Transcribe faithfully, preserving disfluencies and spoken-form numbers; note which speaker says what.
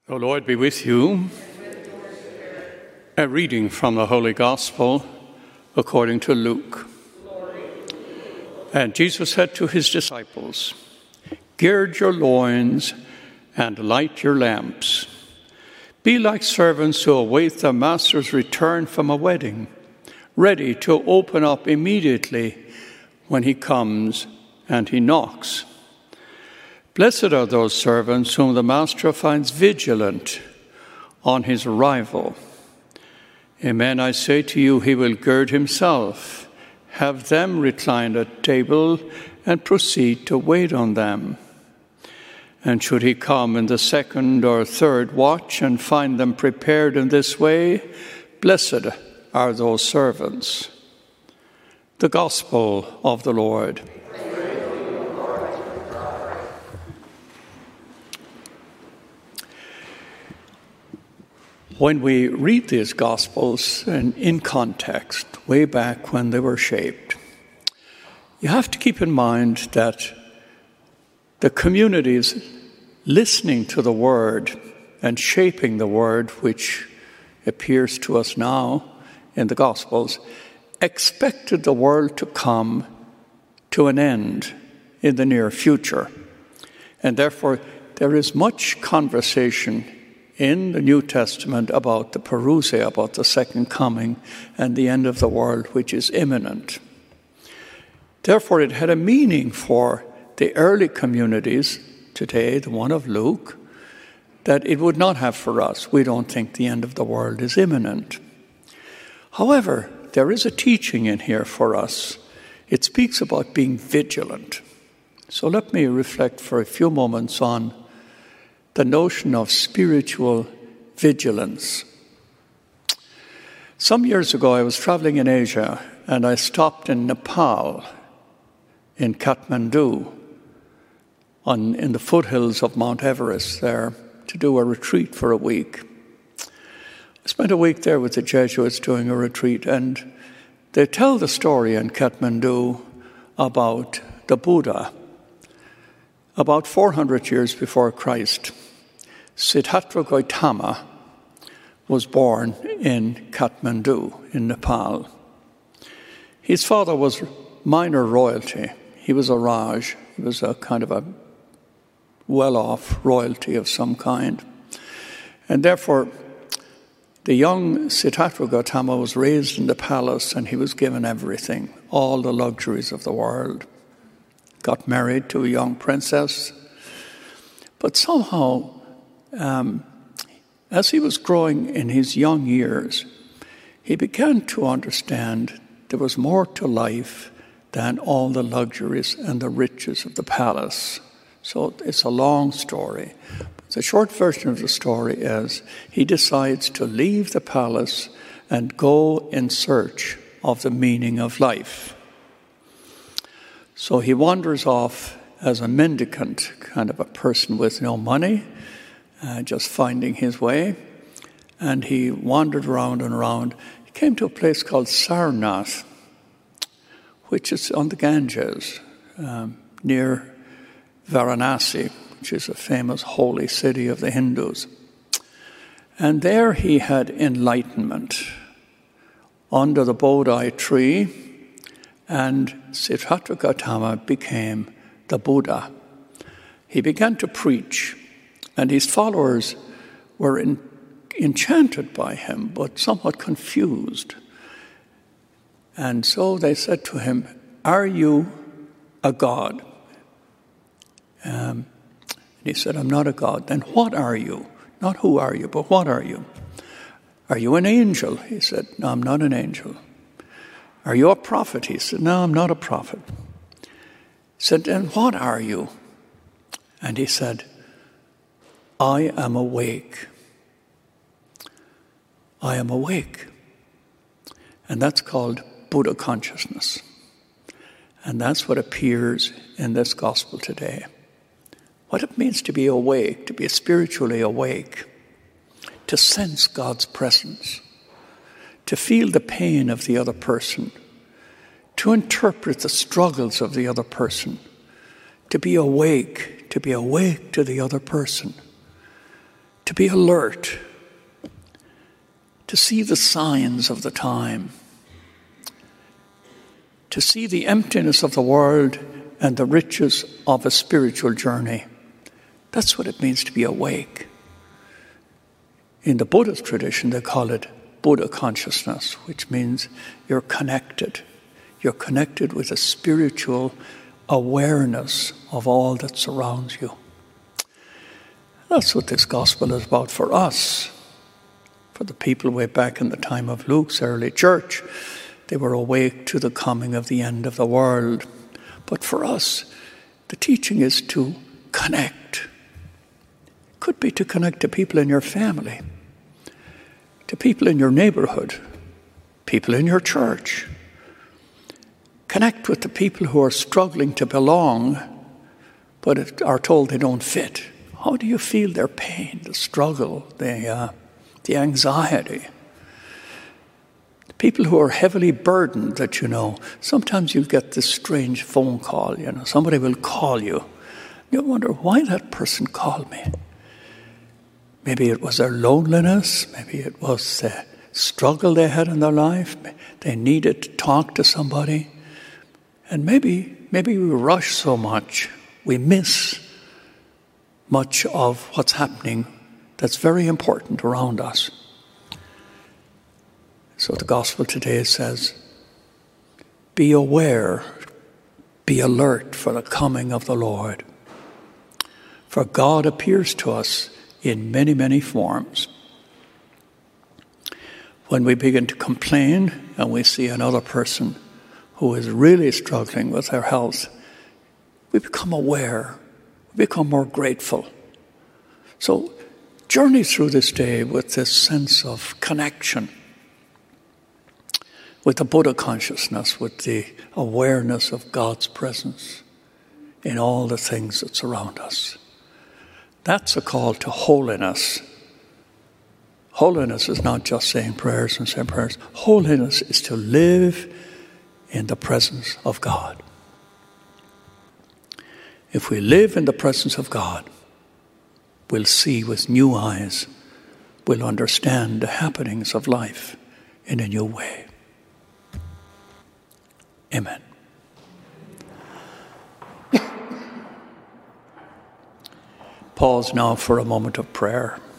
Speaker 1: The Lord be with you. A reading from the Holy Gospel according to Luke. And Jesus said to his disciples, "Gird your loins and light your lamps. Be like servants who await their master's return from a wedding, ready to open up immediately when he comes and he knocks. Blessed are those servants whom the master finds vigilant on his arrival. Amen, I say to you, he will gird himself, have them recline at table, and proceed to wait on them. And should he come in the second or third watch and find them prepared in this way, blessed are those servants." The Gospel of the Lord. When we read these Gospels and in context, way back when they were shaped, you have to keep in mind that the communities listening to the Word and shaping the Word, which appears to us now in the Gospels, expected the world to come to an end in the near future. And therefore, there is much conversation in the New Testament about the parousia, about the second coming and the end of the world, which is imminent. Therefore, it had a meaning for the early communities today, the one of Luke, that it would not have for us. We don't think the end of the world is imminent. However, there is a teaching in here for us. It speaks about being vigilant. So let me reflect for a few moments on the notion of spiritual vigilance. Some years ago, I was traveling in Asia, and I stopped in Nepal, in Kathmandu, on, in the foothills of Mount Everest there, to do a retreat for a week. I spent a week there with the Jesuits doing a retreat, and they tell the story in Kathmandu about the Buddha. About four hundred years before Christ, Siddhartha Gautama was born in Kathmandu, in Nepal. His father was minor royalty. He was a Raj. He was a kind of a well-off royalty of some kind. And therefore, the young Siddhartha Gautama was raised in the palace, and he was given everything, all the luxuries of the world. Got married to a young princess. But somehow, um, as he was growing in his young years, he began to understand there was more to life than all the luxuries and the riches of the palace. So it's a long story. The short version of the story is he decides to leave the palace and go in search of the meaning of life. So he wanders off as a mendicant, kind of a person with no money, uh, just finding his way. And he wandered around and around. He came to a place called Sarnath, which is on the Ganges, um, near Varanasi, which is a famous holy city of the Hindus. And there he had enlightenment under the Bodhi tree, and Siddhartha Gautama became the Buddha. He began to preach, and his followers were in, enchanted by him, but somewhat confused. And so they said to him, "Are you a god?" Um, and he said, "I'm not a god." "Then what are you? Not who are you, but what are you?" "Are you an angel?" He said, "No, I'm not an angel." "Are you a prophet?" He said, "No, I'm not a prophet." He said, "Then what are you?" And he said, "I am awake. I am awake." And that's called Buddha consciousness. And that's what appears in this gospel today. What it means to be awake, to be spiritually awake, to sense God's presence, to feel the pain of the other person, to interpret the struggles of the other person, to be awake, to be awake to the other person, to be alert, to see the signs of the time, to see the emptiness of the world and the riches of a spiritual journey. That's what it means to be awake. In the Buddhist tradition, they call it Buddha consciousness, which means you're connected. You're connected with a spiritual awareness of all that surrounds you. That's what this gospel is about for us. For the people way back in the time of Luke's early church, they were awake to the coming of the end of the world. But for us, the teaching is to connect. It could be to connect to people in your family, to people in your neighborhood, people in your church. Connect with the people who are struggling to belong, but are told they don't fit. How do you feel their pain, the struggle, the, uh, the anxiety? The people who are heavily burdened that you know. Sometimes you get this strange phone call, you know. Somebody will call you. You wonder why that person called me. Maybe it was their loneliness. Maybe it was the struggle they had in their life. They needed to talk to somebody. And maybe, maybe we rush so much, we miss much of what's happening that's very important around us. So the gospel today says, be aware, be alert for the coming of the Lord. For God appears to us in many, many forms. When we begin to complain and we see another person who is really struggling with their health, we become aware, we become more grateful. So journey through this day with this sense of connection, with the Buddha consciousness, with the awareness of God's presence in all the things that surround us. That's a call to holiness. Holiness is not just saying prayers and saying prayers. Holiness is to live in the presence of God. If we live in the presence of God, we'll see with new eyes. We'll understand the happenings of life in a new way. Amen. Pause now for a moment of prayer.